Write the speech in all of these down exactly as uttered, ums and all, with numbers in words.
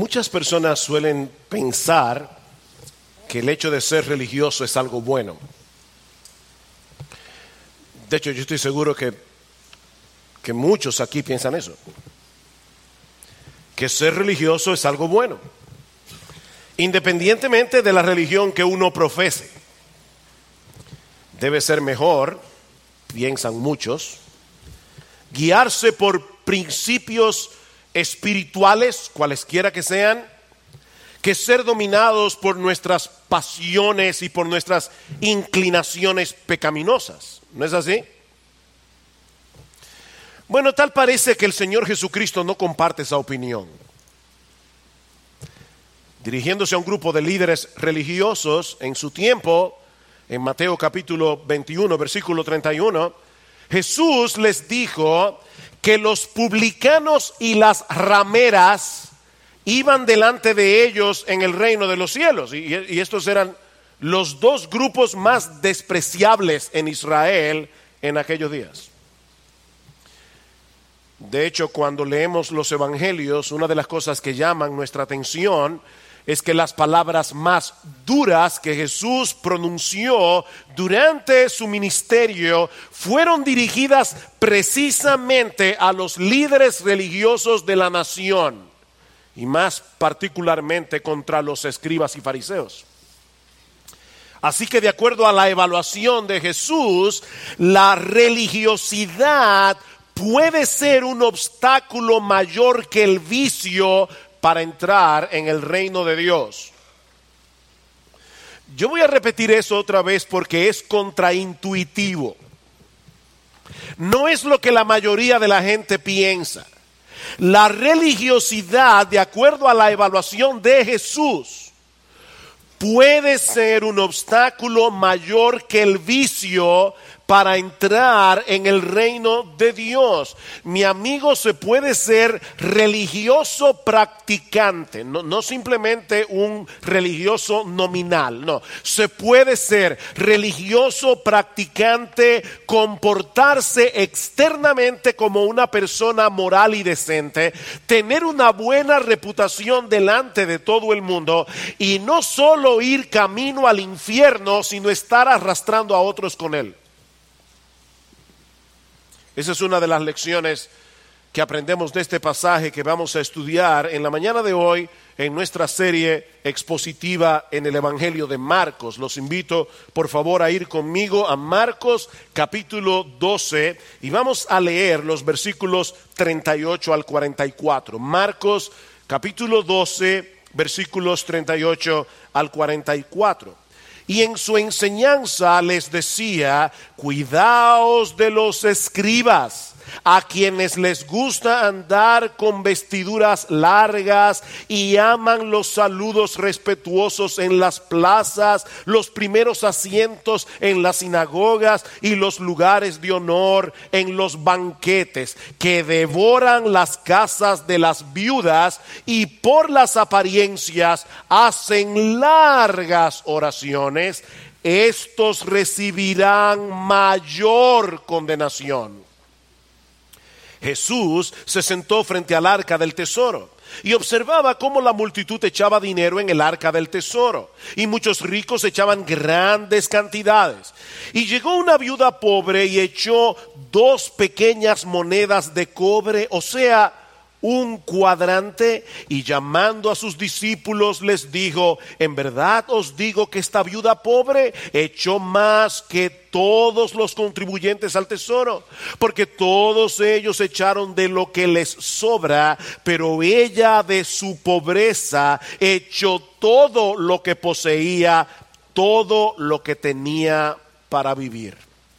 Muchas personas suelen pensar que el hecho de ser religioso es algo bueno. De hecho, yo estoy seguro que, que muchos aquí piensan eso. Que ser religioso es algo bueno, independientemente de la religión que uno profese. Debe ser mejor, piensan muchos, guiarse por principios espirituales, cualesquiera que sean, que ser dominados por nuestras pasiones y por nuestras inclinaciones pecaminosas. ¿No es así? Bueno, tal parece que el Señor Jesucristo no comparte esa opinión. Dirigiéndose a un grupo de líderes religiosos en su tiempo, en Mateo capítulo veintiuno, versículo treinta y uno, Jesús les dijo que los publicanos y las rameras iban delante de ellos en el reino de los cielos. Y, y estos eran los dos grupos más despreciables en Israel en aquellos días. De hecho, cuando leemos los evangelios, una de las cosas que llaman nuestra atención es que las palabras más duras que Jesús pronunció durante su ministerio fueron dirigidas precisamente a los líderes religiosos de la nación, y más particularmente contra los escribas y fariseos. Así que de acuerdo a la evaluación de Jesús, la religiosidad puede ser un obstáculo mayor que el vicio para entrar en el reino de Dios. Yo voy a repetir eso otra vez porque es contraintuitivo. No es lo que la mayoría de la gente piensa. La religiosidad, de acuerdo a la evaluación de Jesús, puede ser un obstáculo mayor que el vicio para entrar en el reino de Dios. Mi amigo, se puede ser religioso practicante, no, no simplemente un religioso nominal, no. Se puede ser religioso practicante, comportarse externamente como una persona moral y decente, tener una buena reputación delante de todo el mundo y no solo ir camino al infierno, sino estar arrastrando a otros con él. Esa es una de las lecciones que aprendemos de este pasaje que vamos a estudiar en la mañana de hoy en nuestra serie expositiva en el Evangelio de Marcos. Los invito por favor a ir conmigo a Marcos capítulo doce y vamos a leer los versículos treinta y ocho al cuarenta y cuatro. Marcos capítulo doce, versículos treinta y ocho al cuarenta y cuatro. Y en su enseñanza les decía: cuidaos de los escribas, a quienes les gusta andar con vestiduras largas y aman los saludos respetuosos en las plazas, los primeros asientos en las sinagogas y los lugares de honor en los banquetes, que devoran las casas de las viudas y por las apariencias hacen largas oraciones. Estos recibirán mayor condenación. Jesús se sentó frente al arca del tesoro y observaba cómo la multitud echaba dinero en el arca del tesoro, y muchos ricos echaban grandes cantidades. Y llegó una viuda pobre y echó dos pequeñas monedas de cobre, o sea, un cuadrante, y llamando a sus discípulos les dijo: en verdad os digo que esta viuda pobre echó más que todos los contribuyentes al tesoro, porque todos ellos echaron de lo que les sobra, pero ella de su pobreza echó todo lo que poseía, todo lo que tenía para vivir.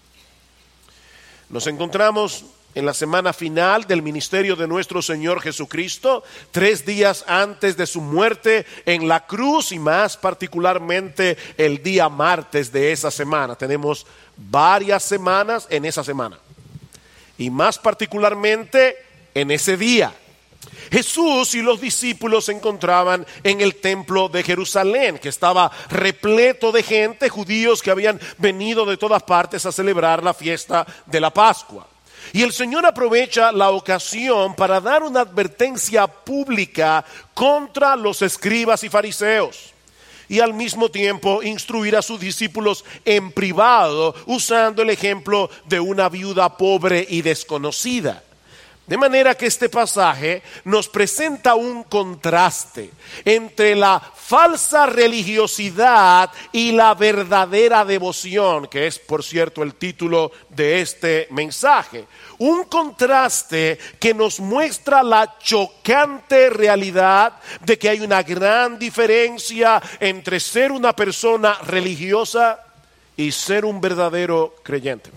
Nos encontramos en la semana final del ministerio de nuestro Señor Jesucristo, tres días antes de su muerte en la cruz, y más particularmente el día martes de esa semana. Tenemos varias semanas en esa semana, y más particularmente en ese día. Jesús y los discípulos se encontraban en el templo de Jerusalén, que estaba repleto de gente, judíos que habían venido de todas partes a celebrar la fiesta de la Pascua. Y el Señor aprovecha la ocasión para dar una advertencia pública contra los escribas y fariseos. Y al mismo tiempo instruir a sus discípulos en privado, usando el ejemplo de una viuda pobre y desconocida. De manera que este pasaje nos presenta un contraste entre la falsa religiosidad y la verdadera devoción, que es, por cierto, el título de este mensaje. Un contraste que nos muestra la chocante realidad de que hay una gran diferencia entre ser una persona religiosa y ser un verdadero creyente.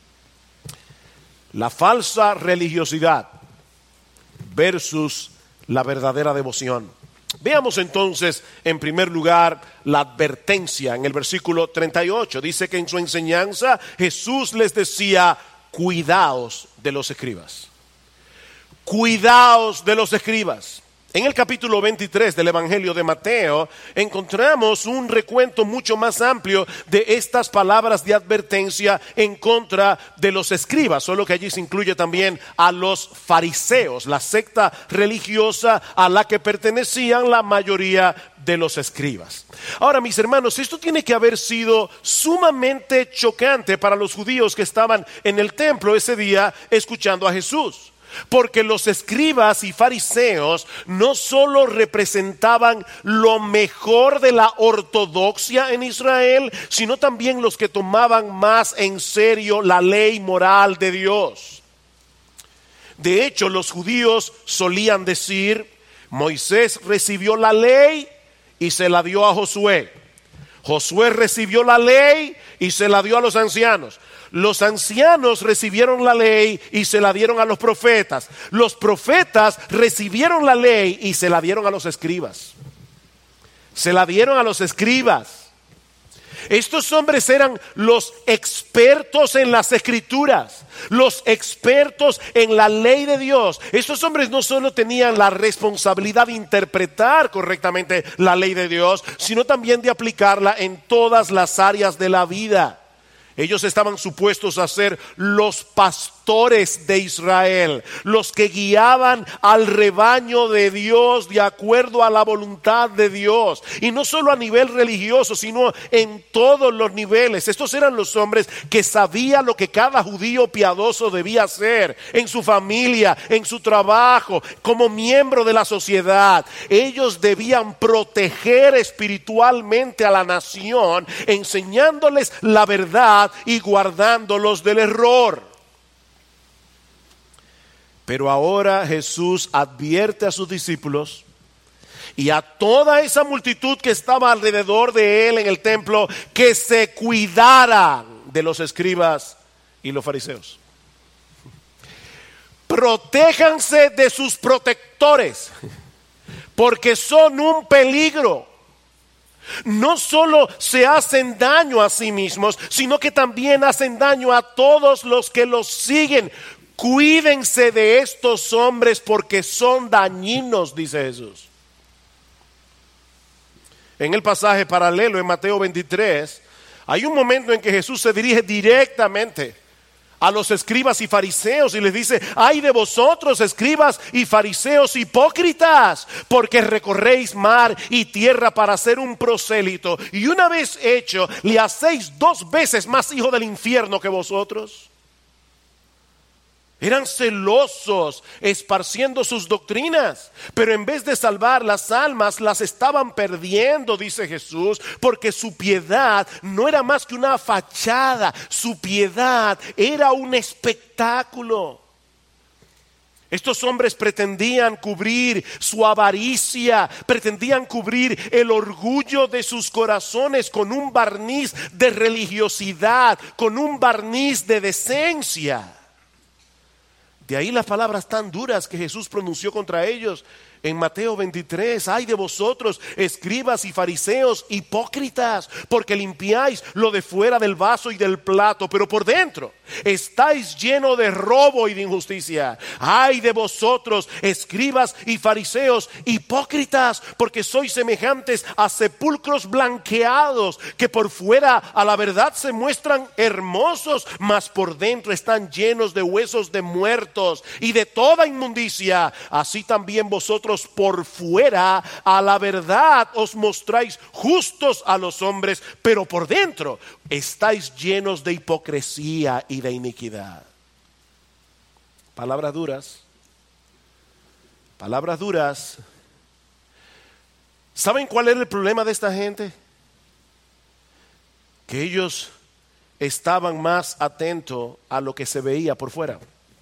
La falsa religiosidad versus la verdadera devoción. Veamos entonces en primer lugar la advertencia en el versículo treinta y ocho. Dice que en su enseñanza Jesús les decía: cuidaos de los escribas. Cuidaos de los escribas. En el capítulo veintitrés del Evangelio de Mateo encontramos un recuento mucho más amplio de estas palabras de advertencia en contra de los escribas, solo que allí se incluye también a los fariseos, la secta religiosa a la que pertenecían la mayoría de los escribas. Ahora, mis hermanos, esto tiene que haber sido sumamente chocante para los judíos que estaban en el templo ese día escuchando a Jesús. Porque los escribas y fariseos no solo representaban lo mejor de la ortodoxia en Israel, sino también los que tomaban más en serio la ley moral de Dios. De hecho, los judíos solían decir: Moisés recibió la ley y se la dio a Josué. Josué recibió la ley y se la dio a los ancianos. Los ancianos recibieron la ley y se la dieron a los profetas. Los profetas recibieron la ley y se la dieron a los escribas. Se la dieron a los escribas. Estos hombres eran los expertos en las escrituras, los expertos en la ley de Dios. Estos hombres no solo tenían la responsabilidad de interpretar correctamente la ley de Dios, sino también de aplicarla en todas las áreas de la vida. Ellos estaban supuestos a ser los pastores de Israel, los que guiaban al rebaño de Dios de acuerdo a la voluntad de Dios. Y no solo a nivel religioso, sino en todos los niveles. Estos eran los hombres que sabían lo que cada judío piadoso debía hacer en su familia, en su trabajo, como miembro de la sociedad. Ellos debían proteger espiritualmente a la nación, enseñándoles la verdad y guardándolos del error. Pero ahora Jesús advierte a sus discípulos y a toda esa multitud que estaba alrededor de él en el templo que se cuidaran de los escribas y los fariseos. Protéjanse de sus protectores, porque son un peligro. No solo se hacen daño a sí mismos, sino que también hacen daño a todos los que los siguen. Cuídense de estos hombres porque son dañinos, dice Jesús. En el pasaje paralelo en Mateo veintitrés, hay un momento en que Jesús se dirige directamente a los escribas y fariseos y les dice: ay de vosotros, escribas y fariseos hipócritas, porque recorréis mar y tierra para ser un prosélito, y una vez hecho le hacéis dos veces más hijo del infierno que vosotros. Eran celosos esparciendo sus doctrinas, pero en vez de salvar las almas, las estaban perdiendo, dice Jesús, porque su piedad no era más que una fachada, su piedad era un espectáculo. Estos hombres pretendían cubrir su avaricia, pretendían cubrir el orgullo de sus corazones con un barniz de religiosidad, con un barniz de decencia. De ahí las palabras tan duras que Jesús pronunció contra ellos En Mateo veintitrés, ay de vosotros, escribas y fariseos hipócritas, porque limpiáis lo de fuera del vaso y del plato, pero por dentro estáis llenos de robo y de injusticia. Ay de vosotros, escribas y fariseos hipócritas, porque sois semejantes a sepulcros blanqueados, que por fuera a la verdad se muestran hermosos, mas por dentro están llenos de huesos de muertos y de toda inmundicia. Así también vosotros por fuera a la verdad os mostráis justos a los hombres, pero por dentro estáis llenos de hipocresía y de iniquidad. Palabras duras. Palabras duras. ¿Saben cuál era el problema de esta gente? Que ellos estaban más atentos a lo que se veía por fuera.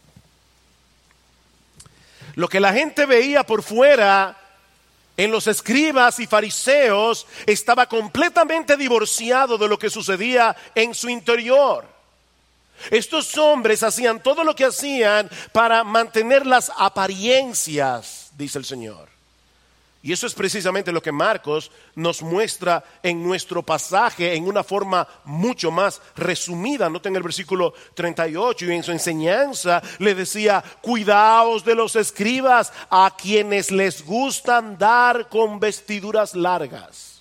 Lo que la gente veía por fuera en los escribas y fariseos estaba completamente divorciado de lo que sucedía en su interior. Estos hombres hacían todo lo que hacían para mantener las apariencias, dice el Señor. Y eso es precisamente lo que Marcos nos muestra en nuestro pasaje en una forma mucho más resumida. Noten el versículo treinta y ocho, y en su enseñanza le decía: cuidaos de los escribas, a quienes les gusta andar con vestiduras largas.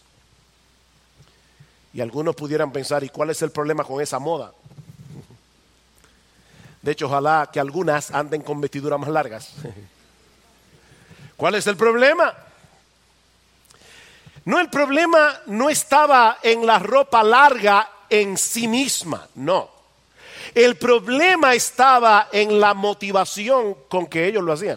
Y algunos pudieran pensar, ¿y cuál es el problema con esa moda? De hecho, ojalá que algunas anden con vestiduras más largas. ¿Cuál es el problema? No, el problema no estaba en la ropa larga en sí misma, no. El problema estaba en la motivación con que ellos lo hacían.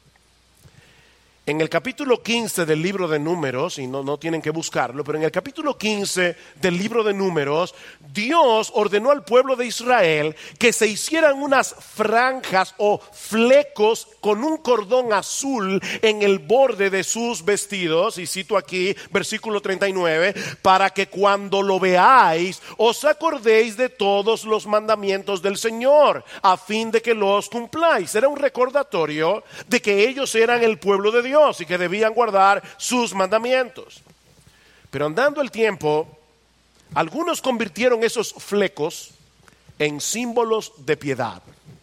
En el capítulo quince del libro de Números, y no, no tienen que buscarlo, pero en el capítulo quince del libro de Números, Dios ordenó al pueblo de Israel que se hicieran unas franjas o flecos con un cordón azul en el borde de sus vestidos, y cito aquí versículo treinta y nueve, para que cuando lo veáis os acordéis de todos los mandamientos del Señor, a fin de que los cumpláis. Era un recordatorio de que ellos eran el pueblo de Dios y que debían guardar sus mandamientos. Pero andando el tiempo, algunos convirtieron esos flecos en símbolos de piedad,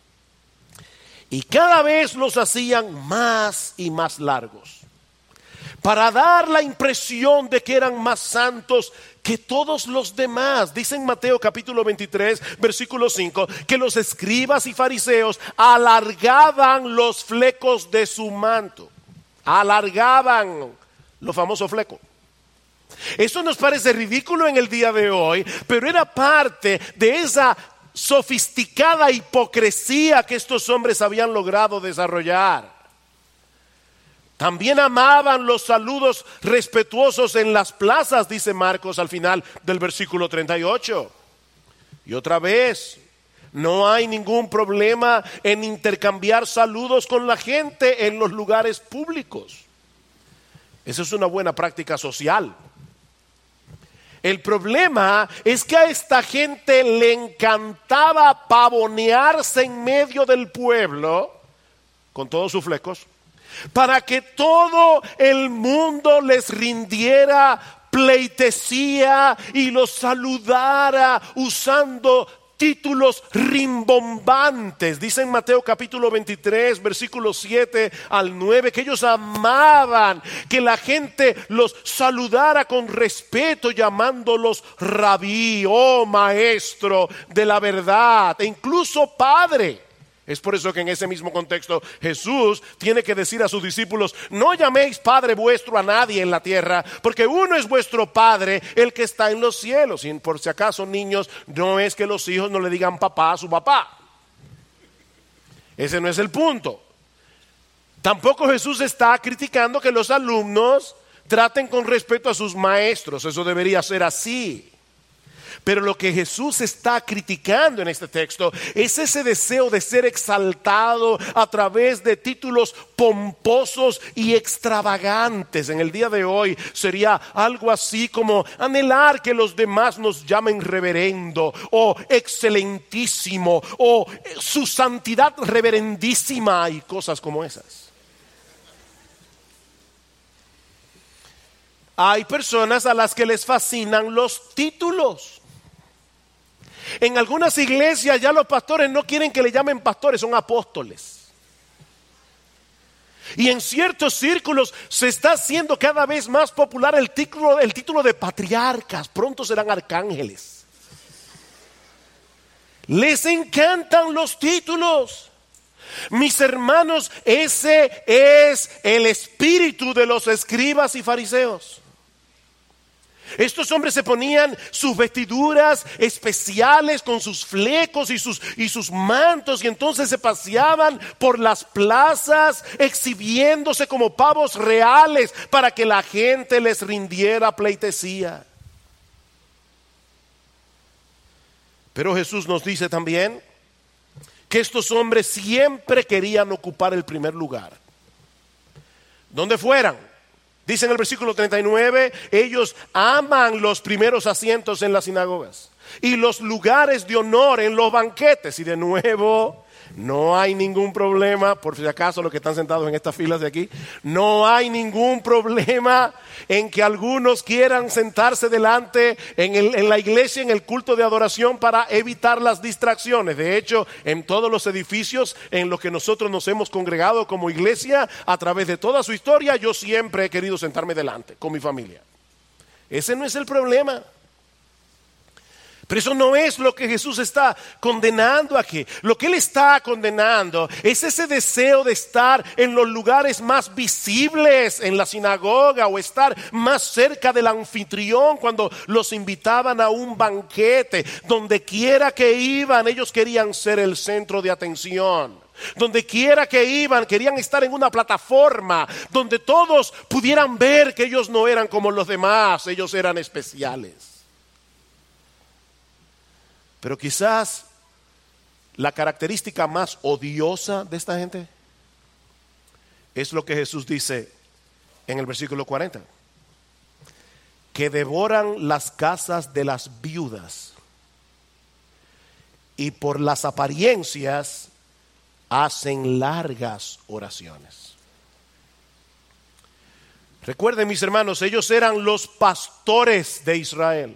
y cada vez los hacían más y más largos, para dar la impresión de que eran más santos que todos los demás. Dice en Mateo capítulo veintitrés, versículo cinco, que los escribas y fariseos alargaban los flecos de su manto. Alargaban los famosos flecos. Eso nos parece ridículo en el día de hoy, pero era parte de esa sofisticada hipocresía que estos hombres habían logrado desarrollar. También amaban los saludos respetuosos en las plazas, dice Marcos al final del versículo treinta y ocho. Y otra vez, no hay ningún problema en intercambiar saludos con la gente en los lugares públicos. Esa es una buena práctica social. El problema es que a esta gente le encantaba pavonearse en medio del pueblo con todos sus flecos, para que todo el mundo les rindiera pleitesía y los saludara usando títulos rimbombantes. Dice en Mateo capítulo veintitrés, versículos siete al nueve, que ellos amaban que la gente los saludara con respeto, llamándolos rabí, oh maestro de la verdad, e incluso padre. Es por eso que en ese mismo contexto Jesús tiene que decir a sus discípulos: no llaméis Padre vuestro a nadie en la tierra, porque uno es vuestro Padre, el que está en los cielos. Y por si acaso, niños, no es que los hijos no le digan papá a su papá. Ese no es el punto. Tampoco Jesús está criticando que los alumnos traten con respeto a sus maestros. Eso debería ser así. Pero lo que Jesús está criticando en este texto es ese deseo de ser exaltado a través de títulos pomposos y extravagantes. En el día de hoy sería algo así como anhelar que los demás nos llamen reverendo o excelentísimo o su santidad reverendísima y cosas como esas. hay personas a las que les fascinan los títulos. En algunas iglesias ya los pastores no quieren que le llamen pastores, son apóstoles. Y en ciertos círculos se está haciendo cada vez más popular el título, el título de patriarcas. Pronto serán arcángeles. Les encantan los títulos. Mis hermanos, ese es el espíritu de los escribas y fariseos. Estos hombres se ponían sus vestiduras especiales con sus flecos y sus, y sus mantos, y entonces se paseaban por las plazas exhibiéndose como pavos reales para que la gente les rindiera pleitesía. Pero Jesús nos dice también que estos hombres siempre querían ocupar el primer lugar, donde fueran. Dice en el versículo treinta y nueve, ellos aman los primeros asientos en las sinagogas y los lugares de honor en los banquetes. Y de nuevo, no hay ningún problema, por si acaso los que están sentados en estas filas de aquí, no hay ningún problema en que algunos quieran sentarse delante en, el, en la iglesia, en el culto de adoración, para evitar las distracciones. De hecho, en todos los edificios en los que nosotros nos hemos congregado como iglesia, a través de toda su historia, yo siempre he querido sentarme delante con mi familia. Ese no es el problema. Pero eso no es lo que Jesús está condenando aquí. Lo que Él está condenando es ese deseo de estar en los lugares más visibles en la sinagoga, o estar más cerca del anfitrión cuando los invitaban a un banquete. Donde quiera que iban, ellos querían ser el centro de atención. Donde quiera que iban, querían estar en una plataforma donde todos pudieran ver que ellos no eran como los demás, ellos eran especiales. Pero quizás la característica más odiosa de esta gente es lo que Jesús dice en el versículo cuarenta. Que devoran las casas de las viudas y por las apariencias hacen largas oraciones. Recuerden, mis hermanos, ellos eran los pastores de Israel.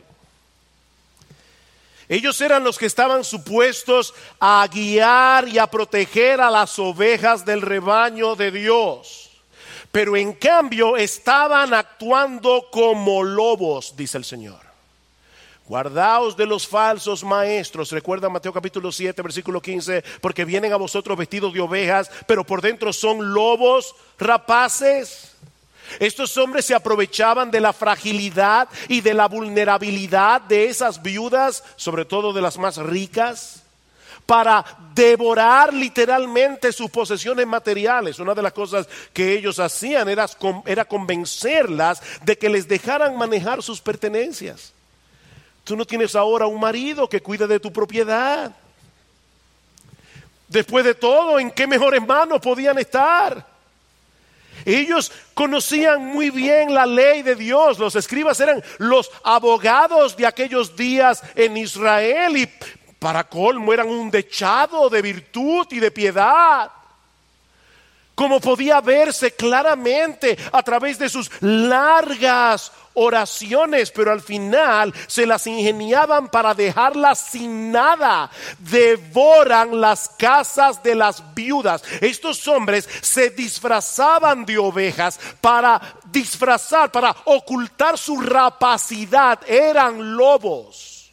Ellos eran los que estaban supuestos a guiar y a proteger a las ovejas del rebaño de Dios. Pero en cambio estaban actuando como lobos, dice el Señor. Guardaos de los falsos maestros. Recuerda Mateo capítulo siete, versículo quince. Porque vienen a vosotros vestidos de ovejas, pero por dentro son lobos rapaces. Estos hombres se aprovechaban de la fragilidad y de la vulnerabilidad de esas viudas, sobre todo de las más ricas, para devorar literalmente sus posesiones materiales. Una de las cosas que ellos hacían era, era convencerlas de que les dejaran manejar sus pertenencias. Tú no tienes ahora un marido que cuide de tu propiedad. Después de todo, ¿en qué mejores manos podían estar? Ellos conocían muy bien la ley de Dios. Los escribas eran los abogados de aquellos días en Israel, y para colmo eran un dechado de virtud y de piedad, como podía verse claramente a través de sus largas oraciones. Pero al final se las ingeniaban para dejarlas sin nada. Devoran las casas de las viudas. Estos hombres se disfrazaban de ovejas para disfrazar, para ocultar su rapacidad. Eran lobos.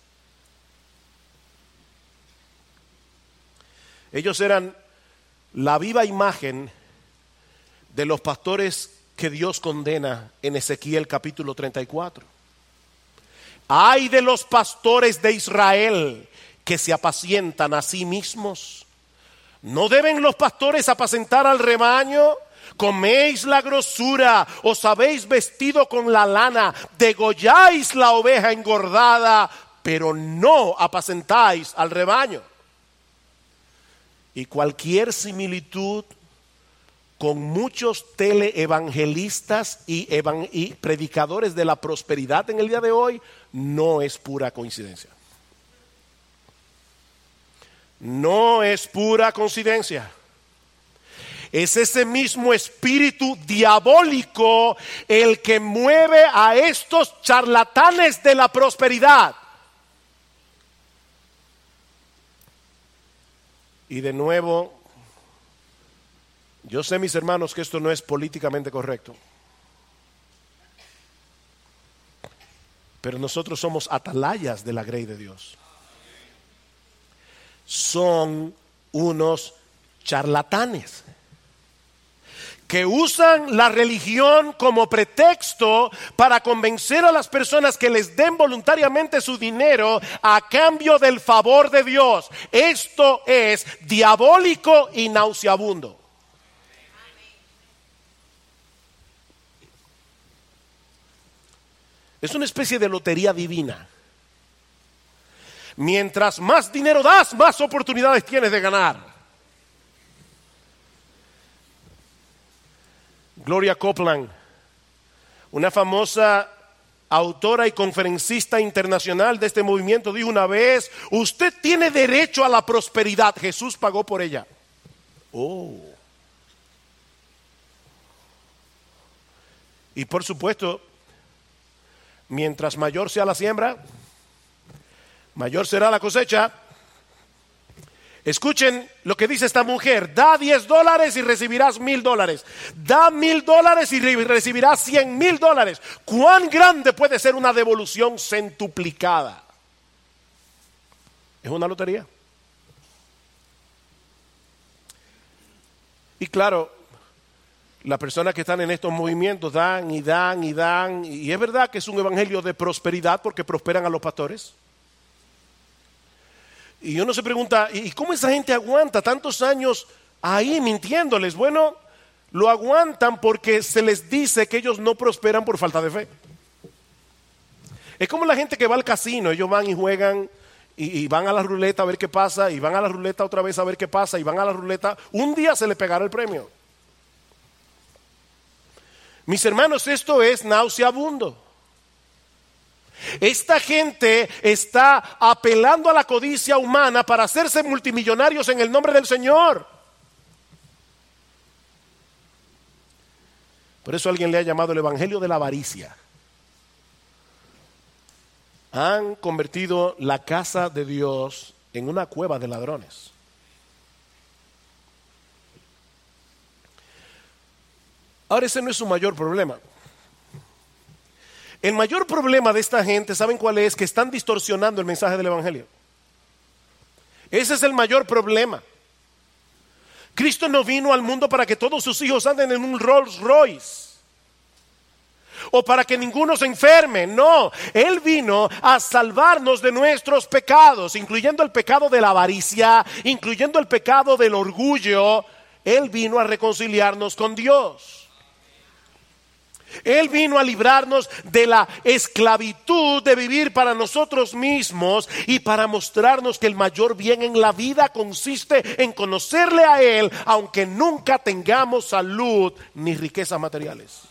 Ellos eran la viva imagen de los pastores que Dios condena en Ezequiel capítulo treinta y cuatro. Ay de los pastores de Israel que se apacientan a sí mismos. ¿No deben los pastores apacentar al rebaño? Coméis la grosura, os habéis vestido con la lana, degolláis la oveja engordada, pero no apacentáis al rebaño. Y cualquier similitud con muchos teleevangelistas y, evan- y predicadores de la prosperidad en el día de hoy no es pura coincidencia. No es pura coincidencia. Es ese mismo espíritu diabólico el que mueve a estos charlatanes de la prosperidad. Y de nuevo, yo sé, mis hermanos, que esto no es políticamente correcto. Pero nosotros somos atalayas de la grey de Dios. Son unos charlatanes que usan la religión como pretexto para convencer a las personas que les den voluntariamente su dinero a cambio del favor de Dios. Esto es diabólico y nauseabundo. Es una especie de lotería divina. Mientras más dinero das, más oportunidades tienes de ganar. Gloria Copeland, una famosa autora y conferencista internacional de este movimiento, dijo una vez: usted tiene derecho a la prosperidad, Jesús pagó por ella. Oh. Y por supuesto, mientras mayor sea la siembra, mayor será la cosecha. Escuchen lo que dice esta mujer: da diez dólares y recibirás mil dólares. Da mil dólares y recibirás cien mil dólares. ¿Cuán grande puede ser una devolución centuplicada? Es una lotería. Y claro, las personas que están en estos movimientos dan y dan y dan. Y es verdad que es un evangelio de prosperidad porque prosperan a los pastores. Y uno se pregunta, ¿y cómo esa gente aguanta tantos años ahí mintiéndoles? Bueno, lo aguantan porque se les dice que ellos no prosperan por falta de fe. Es como la gente que va al casino. Ellos van y juegan y, y van a la ruleta a ver qué pasa, y van a la ruleta otra vez a ver qué pasa, y van a la ruleta. Un día se le pegará el premio. Mis hermanos, esto es nauseabundo. Esta gente está apelando a la codicia humana para hacerse multimillonarios en el nombre del Señor. Por eso alguien le ha llamado el evangelio de la avaricia. Han convertido la casa de Dios en una cueva de ladrones. Ahora, ese no es su mayor problema. El mayor problema de esta gente, ¿saben cuál es? Que están distorsionando el mensaje del evangelio. Ese es el mayor problema. Cristo no vino al mundo para que todos sus hijos anden en un Rolls Royce o para que ninguno se enferme. No, Él vino a salvarnos de nuestros pecados, incluyendo el pecado de la avaricia, incluyendo el pecado del orgullo. Él vino a reconciliarnos con Dios. Él vino a librarnos de la esclavitud de vivir para nosotros mismos y para mostrarnos que el mayor bien en la vida consiste en conocerle a Él, aunque nunca tengamos salud ni riquezas materiales.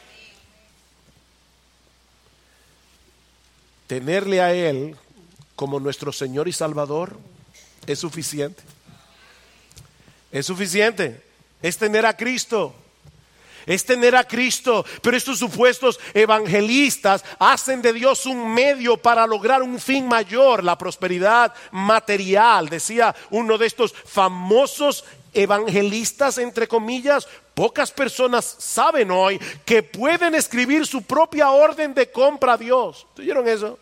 Tenerle a Él como nuestro Señor y Salvador es suficiente. Es suficiente. Es tener a Cristo. Es tener a Cristo, pero estos supuestos evangelistas hacen de Dios un medio para lograr un fin mayor, la prosperidad material. Decía uno de estos famosos evangelistas, entre comillas: pocas personas saben hoy que pueden escribir su propia orden de compra a Dios. ¿Oyeron eso?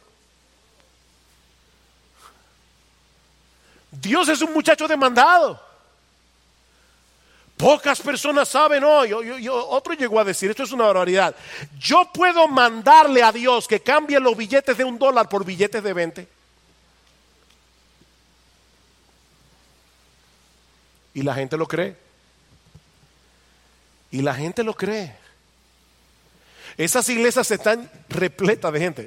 Dios es un muchacho demandado. Pocas personas saben hoy. Yo, yo, yo, otro llegó a decir, esto es una barbaridad: yo puedo mandarle a Dios que cambie los billetes de un dólar por billetes de veinte. Y la gente lo cree. Y la gente lo cree. Esas iglesias están repletas de gente.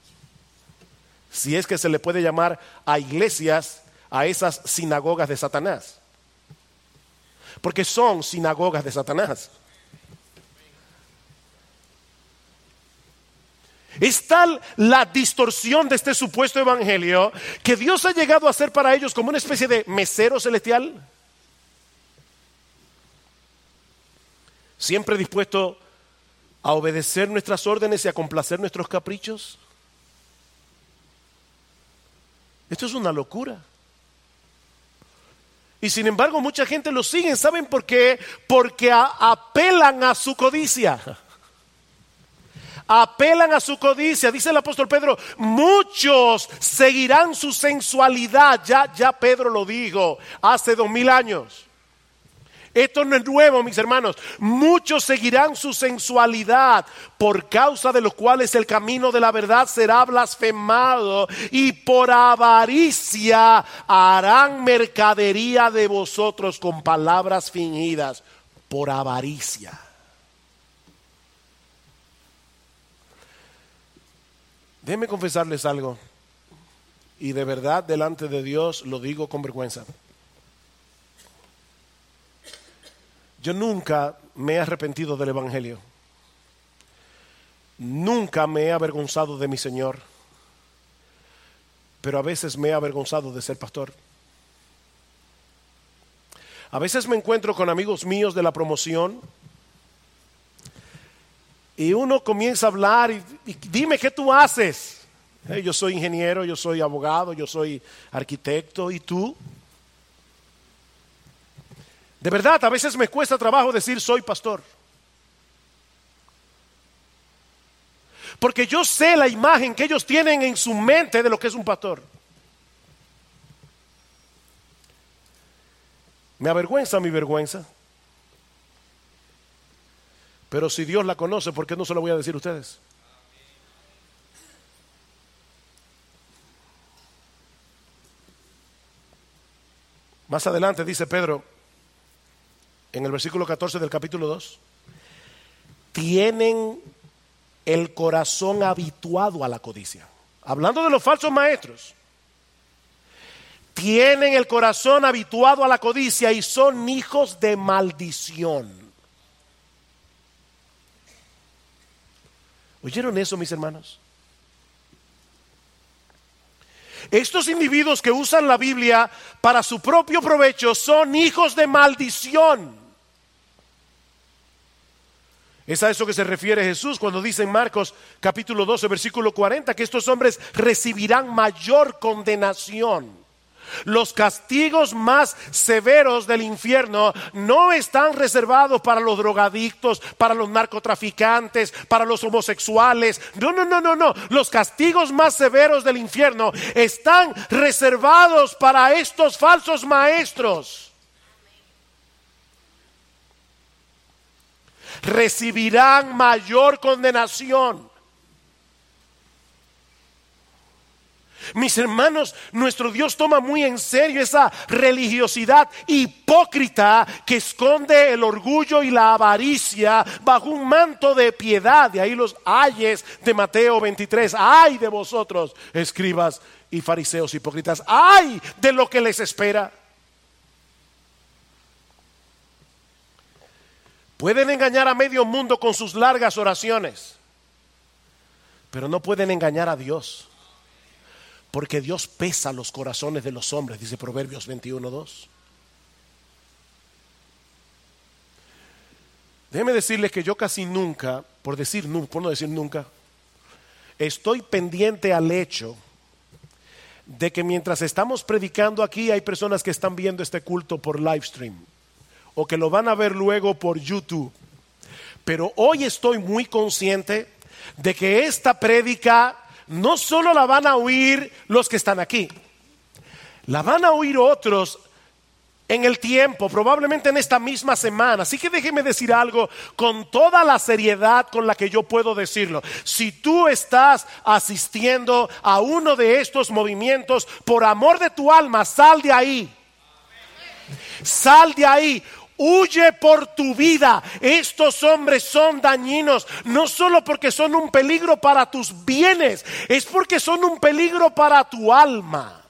Si es que se le puede llamar a iglesias a esas sinagogas de Satanás. Porque son sinagogas de Satanás. Es tal la distorsión de este supuesto evangelio que Dios ha llegado a ser para ellos como una especie de mesero celestial. siempre dispuesto a obedecer nuestras órdenes y a complacer nuestros caprichos. Esto es una locura. Y sin embargo mucha gente lo sigue. ¿Saben por qué? Porque a, apelan a su codicia. Apelan a su codicia. Dice el apóstol Pedro, muchos seguirán su sensualidad. Ya, ya Pedro lo dijo hace dos mil años. Esto no es nuevo, mis hermanos. Muchos seguirán su sensualidad, por causa de los cuales el camino de la verdad será blasfemado, y por avaricia harán mercadería de vosotros con palabras fingidas. Por avaricia. Déjenme confesarles algo, y de verdad delante de Dios lo digo con vergüenza. Yo nunca me he arrepentido del Evangelio. Nunca me he avergonzado de mi Señor. Pero a veces me he avergonzado de ser pastor. A veces me encuentro con amigos míos de la promoción y uno comienza a hablar y, y dime qué tú haces. Hey, yo soy ingeniero, yo soy abogado, yo soy arquitecto, ¿y tú? De verdad, a veces me cuesta trabajo decir soy pastor. Porque yo sé la imagen que ellos tienen en su mente de lo que es un pastor. Me avergüenza mi vergüenza. Pero si Dios la conoce, ¿por qué no se lo voy a decir a ustedes? Más adelante dice Pedro, en el versículo catorce del capítulo dos, tienen el corazón habituado a la codicia. Hablando de los falsos maestros. Tienen el corazón habituado a la codicia y son hijos de maldición. ¿Oyeron eso, mis hermanos? Estos individuos que usan la Biblia para su propio provecho son hijos de maldición. Es a eso que se refiere Jesús cuando dice en Marcos capítulo doce versículo cuarenta que estos hombres recibirán mayor condenación. Los castigos más severos del infierno no están reservados para los drogadictos, para los narcotraficantes, para los homosexuales. No, no, no, no, no. Los castigos más severos del infierno están reservados para estos falsos maestros. Recibirán mayor condenación. Mis hermanos, nuestro Dios toma muy en serio esa religiosidad hipócrita que esconde el orgullo y la avaricia bajo un manto de piedad. De ahí los ayes de Mateo veintitrés. Ay de vosotros, escribas y fariseos hipócritas. Ay de lo que les espera. Pueden engañar a medio mundo con sus largas oraciones, pero no pueden engañar a Dios. Porque Dios pesa los corazones de los hombres, dice Proverbios veintiuno dos. Déjeme decirles que yo casi nunca, por decir por no decir nunca, estoy pendiente al hecho de que mientras estamos predicando aquí hay personas que están viendo este culto por live stream o que lo van a ver luego por YouTube. Pero hoy estoy muy consciente de que esta prédica no solo la van a oír los que están aquí, la van a oír otros en el tiempo, probablemente en esta misma semana. Así que déjeme decir algo con toda la seriedad con la que yo puedo decirlo. Si tú estás asistiendo a uno de estos movimientos, por amor de tu alma, sal de ahí. Sal de ahí. Huye por tu vida. Estos hombres son dañinos, no solo porque son un peligro para tus bienes, es porque son un peligro para tu alma.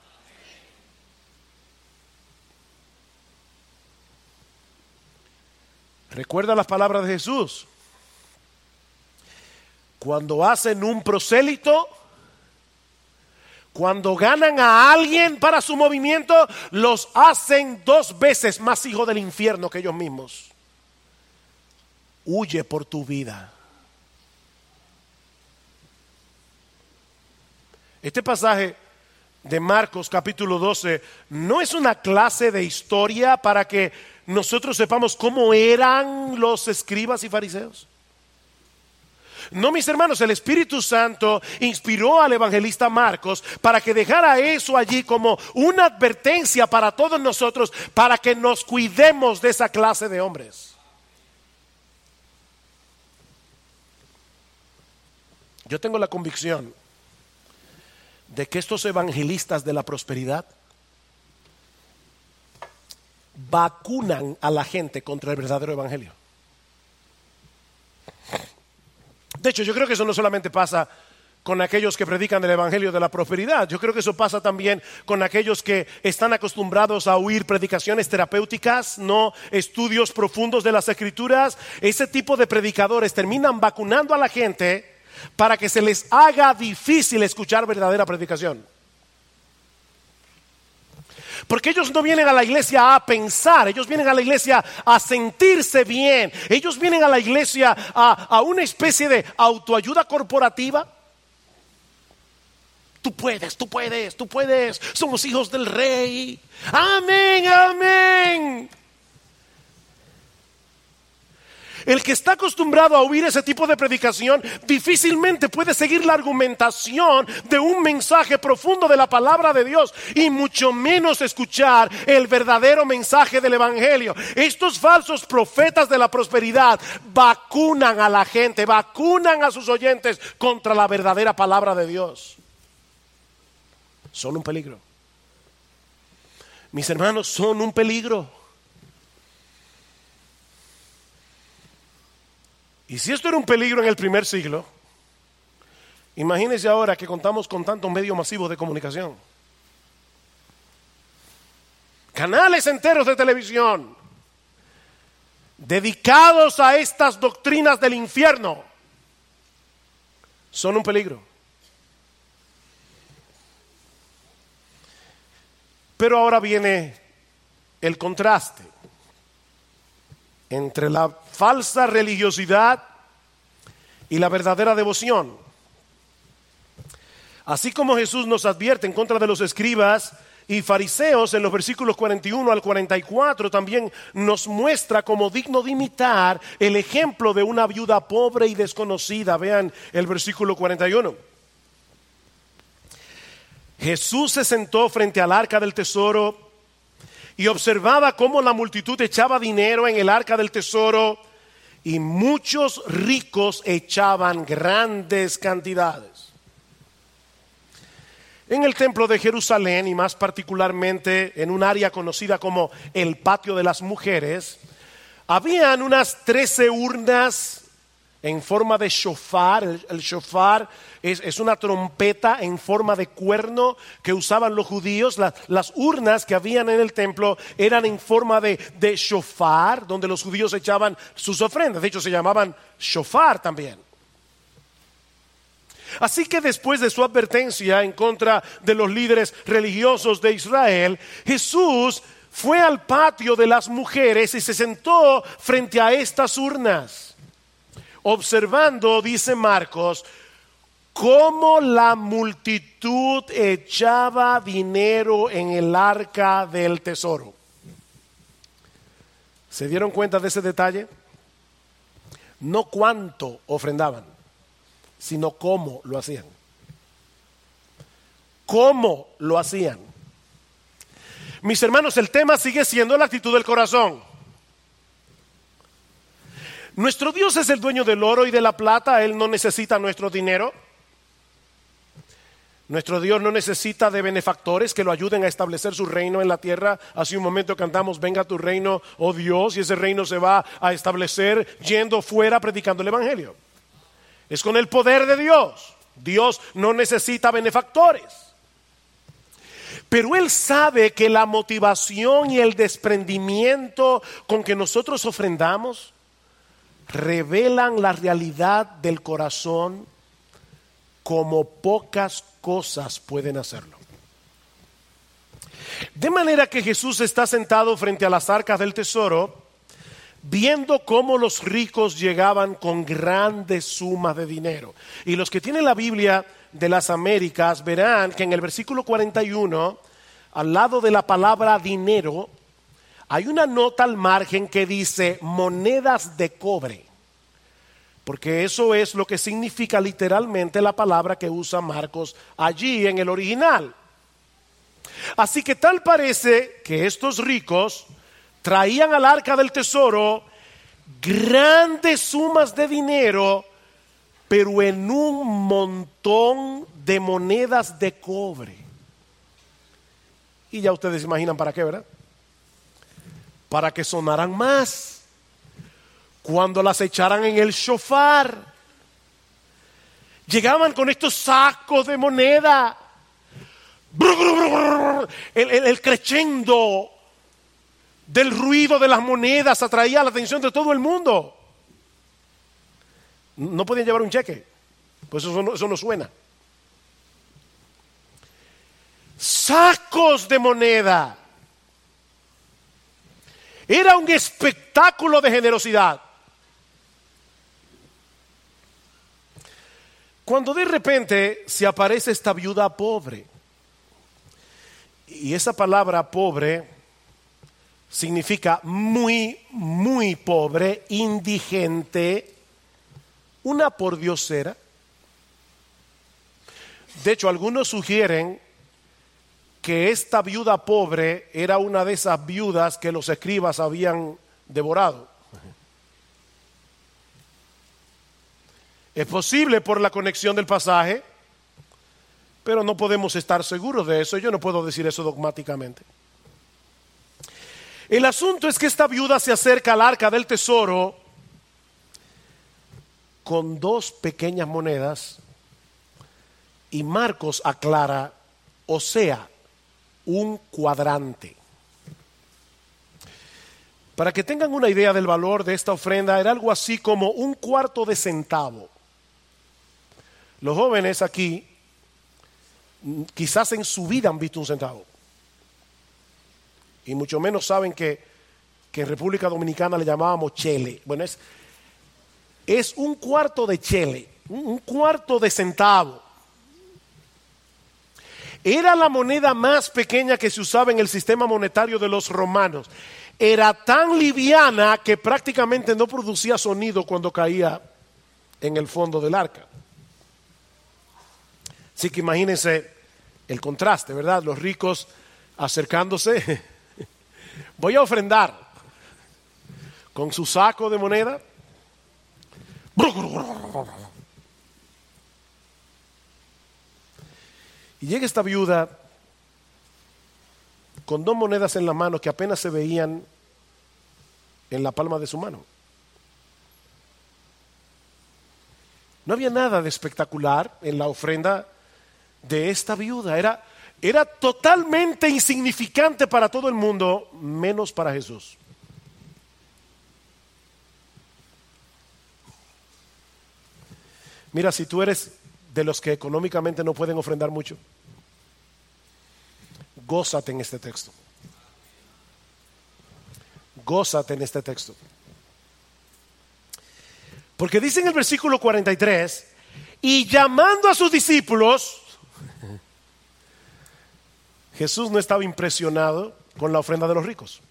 Recuerda las palabras de Jesús. Cuando hacen un prosélito, cuando ganan a alguien para su movimiento, los hacen dos veces más hijos del infierno que ellos mismos. huye por tu vida. Este pasaje de Marcos capítulo doce no es una clase de historia para que nosotros sepamos cómo eran los escribas y fariseos. No, mis hermanos, el Espíritu Santo inspiró al evangelista Marcos para que dejara eso allí como una advertencia para todos nosotros, para que nos cuidemos de esa clase de hombres. Yo tengo la convicción de que estos evangelistas de la prosperidad vacunan a la gente contra el verdadero evangelio. De hecho, yo creo que eso no solamente pasa con aquellos que predican el evangelio de la prosperidad. Yo creo que eso pasa también con aquellos que están acostumbrados a oír predicaciones terapéuticas, no estudios profundos de las escrituras. Ese tipo de predicadores terminan vacunando a la gente para que se les haga difícil escuchar verdadera predicación. Porque ellos no vienen a la iglesia a pensar, ellos vienen a la iglesia a sentirse bien, ellos vienen a la iglesia a, a una especie de autoayuda corporativa. Tú puedes, tú puedes, tú puedes, somos hijos del rey. Amén, amén. El que está acostumbrado a oír ese tipo de predicación difícilmente puede seguir la argumentación de un mensaje profundo de la palabra de Dios, y mucho menos escuchar el verdadero mensaje del evangelio. Estos falsos profetas de la prosperidad vacunan a la gente, vacunan a sus oyentes contra la verdadera palabra de Dios. Son un peligro. Mis hermanos, son un peligro. Y si esto era un peligro en el primer siglo, imagínense ahora que contamos con tantos medios masivos de comunicación. Canales enteros de televisión dedicados a estas doctrinas del infierno. Son un peligro. Pero ahora viene el contraste entre la falsa religiosidad y la verdadera devoción. Así como Jesús nos advierte en contra de los escribas y fariseos en los versículos cuarenta y uno al cuarenta y cuatro, también nos muestra como digno de imitar el ejemplo de una viuda pobre y desconocida. Vean el versículo cuarenta y uno. Jesús se sentó frente al arca del tesoro y observaba cómo la multitud echaba dinero en el arca del tesoro, y muchos ricos echaban grandes cantidades. En el templo de Jerusalén, y más particularmente en un área conocida como el patio de las mujeres, habían unas trece urnas en forma de shofar. El, el shofar es, es una trompeta en forma de cuerno que usaban los judíos. La, las urnas que habían en el templo eran en forma de, de shofar, donde los judíos echaban sus ofrendas. De hecho, se llamaban shofar también. Así que después de su advertencia en contra de los líderes religiosos de Israel, Jesús fue al patio de las mujeres y se sentó frente a estas urnas, observando, dice Marcos, cómo la multitud echaba dinero en el arca del tesoro. ¿Se dieron cuenta de ese detalle? No cuánto ofrendaban, sino cómo lo hacían. ¿Cómo lo hacían? Mis hermanos, el tema sigue siendo la actitud del corazón. Nuestro Dios es el dueño del oro y de la plata. Él no necesita nuestro dinero. Nuestro Dios no necesita de benefactores que lo ayuden a establecer su reino en la tierra. Hace un momento cantamos, venga tu reino, oh Dios, y ese reino se va a establecer yendo fuera predicando el evangelio. Es con el poder de Dios. Dios no necesita benefactores. Pero Él sabe que la motivación y el desprendimiento con que nosotros ofrendamos revelan la realidad del corazón como pocas cosas pueden hacerlo. De manera que Jesús está sentado frente a las arcas del tesoro, viendo cómo los ricos llegaban con grandes sumas de dinero. Y los que tienen la Biblia de las Américas verán que en el versículo cuarenta y uno, al lado de la palabra dinero, hay una nota al margen que dice monedas de cobre, porque eso es lo que significa literalmente la palabra que usa Marcos allí en el original. Así que tal parece que estos ricos traían al arca del tesoro grandes sumas de dinero, pero en un montón de monedas de cobre. Y ya ustedes imaginan para qué, ¿verdad? Para que sonaran más cuando las echaran en el shofar. Llegaban con estos sacos de moneda. El, el, el crescendo del ruido de las monedas atraía la atención de todo el mundo. No podían llevar un cheque, pues eso no, eso no suena. Sacos de moneda. Era un espectáculo de generosidad. Cuando de repente se aparece esta viuda pobre, y esa palabra pobre significa muy, muy pobre, indigente, una pordiosera. De hecho, algunos sugieren que esta viuda pobre era una de esas viudas que los escribas habían devorado. Es posible por la conexión del pasaje, pero no podemos estar seguros de eso. Yo no puedo decir eso dogmáticamente. El asunto es que esta viuda se acerca al arca del tesoro con dos pequeñas monedas, y Marcos aclara, o sea, un cuadrante. Para que tengan una idea del valor de esta ofrenda, era algo así como un cuarto de centavo. Los jóvenes aquí quizás en su vida han visto un centavo, y mucho menos saben que, que en República Dominicana le llamábamos chele. Bueno, es, es un cuarto de chele, un, un cuarto de centavo. Era la moneda más pequeña que se usaba en el sistema monetario de los romanos. Era tan liviana que prácticamente no producía sonido cuando caía en el fondo del arca. Así que imagínense el contraste, ¿verdad? Los ricos acercándose. Voy a ofrendar con su saco de moneda. Y llega esta viuda con dos monedas en la mano que apenas se veían en la palma de su mano. No había nada de espectacular en la ofrenda de esta viuda. Era, era totalmente insignificante para todo el mundo, menos para Jesús. Mira, si tú eres de los que económicamente no pueden ofrendar mucho, gózate en este texto. Gózate en este texto. Porque dice en el versículo cuarenta y tres, y llamando a sus discípulos, Jesús no estaba impresionado con la ofrenda de los ricos.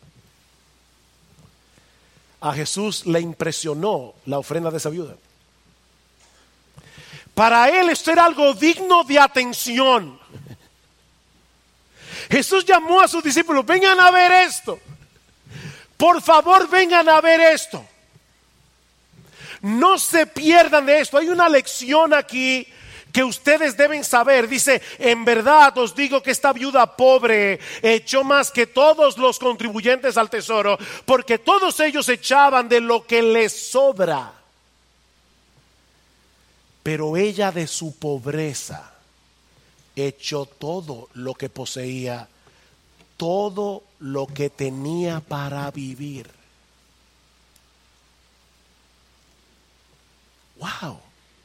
A Jesús le impresionó la ofrenda de esa viuda. Para él esto era algo digno de atención. Jesús llamó a sus discípulos, vengan a ver esto. Por favor, vengan a ver esto. No se pierdan de esto. Hay una lección aquí que ustedes deben saber. Dice, en verdad os digo que esta viuda pobre echó más que todos los contribuyentes al tesoro, porque todos ellos echaban de lo que les sobra. Pero ella de su pobreza echó todo lo que poseía, todo lo que tenía para vivir. Wow.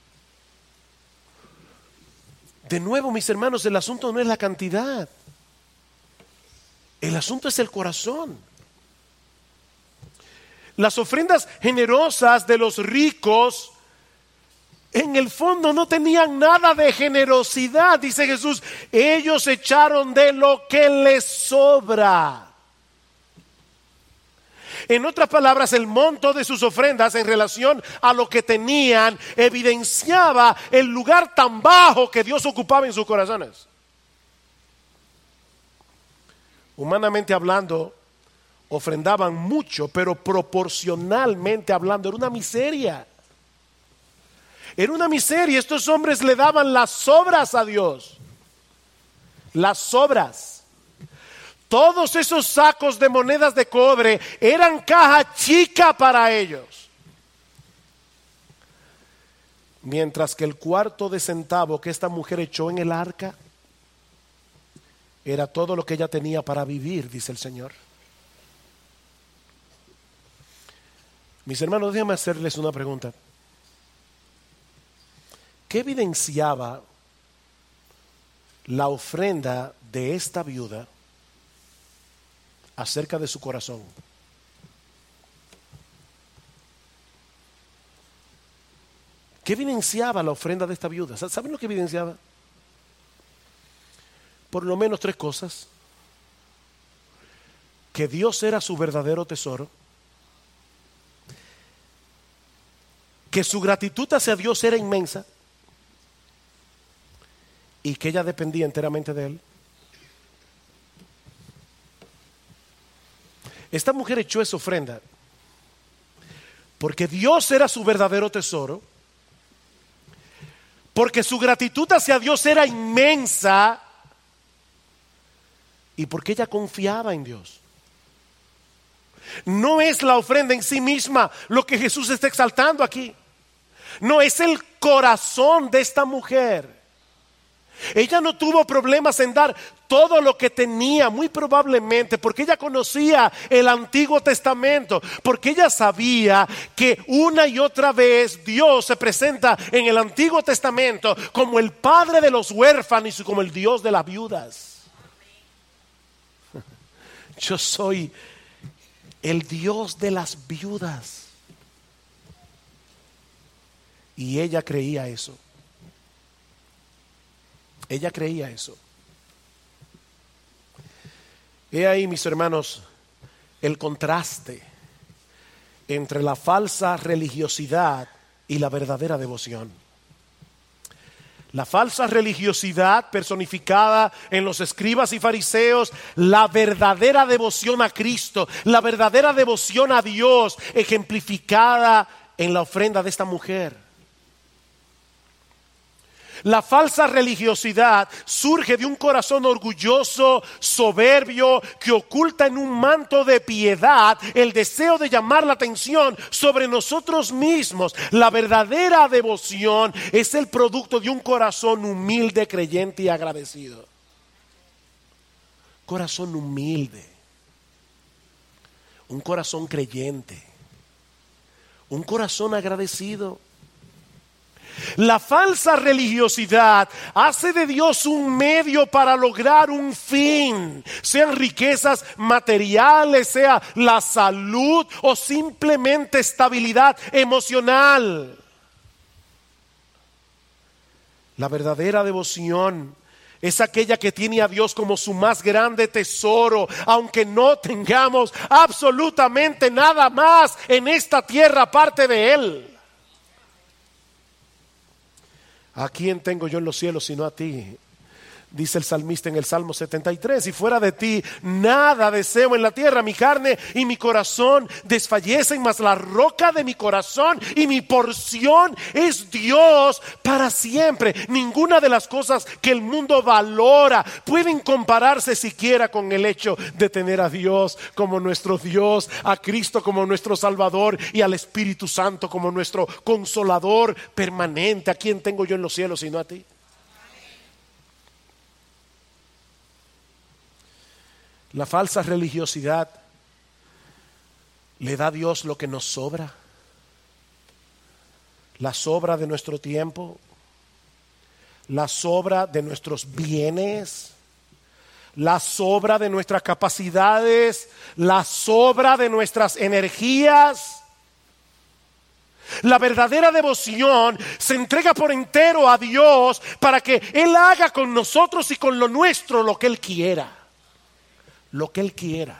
De nuevo, mis hermanos, el asunto no es la cantidad. El asunto es el corazón. Las ofrendas generosas de los ricos en el fondo no tenían nada de generosidad, dice Jesús. Ellos echaron de lo que les sobra. En otras palabras, el monto de sus ofrendas en relación a lo que tenían evidenciaba el lugar tan bajo que Dios ocupaba en sus corazones. Humanamente hablando, ofrendaban mucho, pero proporcionalmente hablando era una miseria. Era una miseria. Estos hombres le daban las sobras a Dios. Las sobras. Todos esos sacos de monedas de cobre eran caja chica para ellos. Mientras que el cuarto de centavo que esta mujer echó en el arca era todo lo que ella tenía para vivir, dice el Señor. Mis hermanos, déjenme hacerles una pregunta. ¿Qué evidenciaba la ofrenda de esta viuda acerca de su corazón? ¿Qué evidenciaba la ofrenda de esta viuda? ¿Saben lo que evidenciaba? Por lo menos tres cosas. Que Dios era su verdadero tesoro. Que su gratitud hacia Dios era inmensa. Y que ella dependía enteramente de Él. Esta mujer echó esa ofrenda porque Dios era su verdadero tesoro, porque su gratitud hacia Dios era inmensa y porque ella confiaba en Dios. No es la ofrenda en sí misma lo que Jesús está exaltando aquí. No, es el corazón de esta mujer. Ella no tuvo problemas en dar todo lo que tenía, muy probablemente porque ella conocía el Antiguo Testamento, porque ella sabía que una y otra vez Dios se presenta en el Antiguo Testamento como el padre de los huérfanos y como el Dios de las viudas. Yo soy el Dios de las viudas. Y ella creía eso. Ella creía eso. He ahí, mis hermanos, el contraste entre la falsa religiosidad y la verdadera devoción. La falsa religiosidad personificada en los escribas y fariseos, la verdadera devoción a Cristo, la verdadera devoción a Dios, ejemplificada en la ofrenda de esta mujer. La falsa religiosidad surge de un corazón orgulloso, soberbio, que oculta en un manto de piedad el deseo de llamar la atención sobre nosotros mismos. La verdadera devoción es el producto de un corazón humilde, creyente y agradecido. Corazón humilde, un corazón creyente, un corazón agradecido. La falsa religiosidad hace de Dios un medio para lograr un fin, sean riquezas materiales, sea la salud o simplemente estabilidad emocional. La verdadera devoción es aquella que tiene a Dios como su más grande tesoro, aunque no tengamos absolutamente nada más en esta tierra aparte de Él. ¿A quién tengo yo en los cielos sino a ti? Dice el salmista en el Salmo setenta y tres, y fuera de ti nada deseo en la tierra. Mi carne y mi corazón desfallecen, mas la roca de mi corazón y mi porción es Dios para siempre. Ninguna de las cosas que el mundo valora pueden compararse siquiera con el hecho de tener a Dios como nuestro Dios, a Cristo como nuestro Salvador y al Espíritu Santo como nuestro Consolador permanente. ¿A quién tengo yo en los cielos sino a ti? La falsa religiosidad le da a Dios lo que nos sobra, la sobra de nuestro tiempo, la sobra de nuestros bienes, la sobra de nuestras capacidades, la sobra de nuestras energías. La verdadera devoción se entrega por entero a Dios para que Él haga con nosotros y con lo nuestro lo que Él quiera. Lo que Él quiera.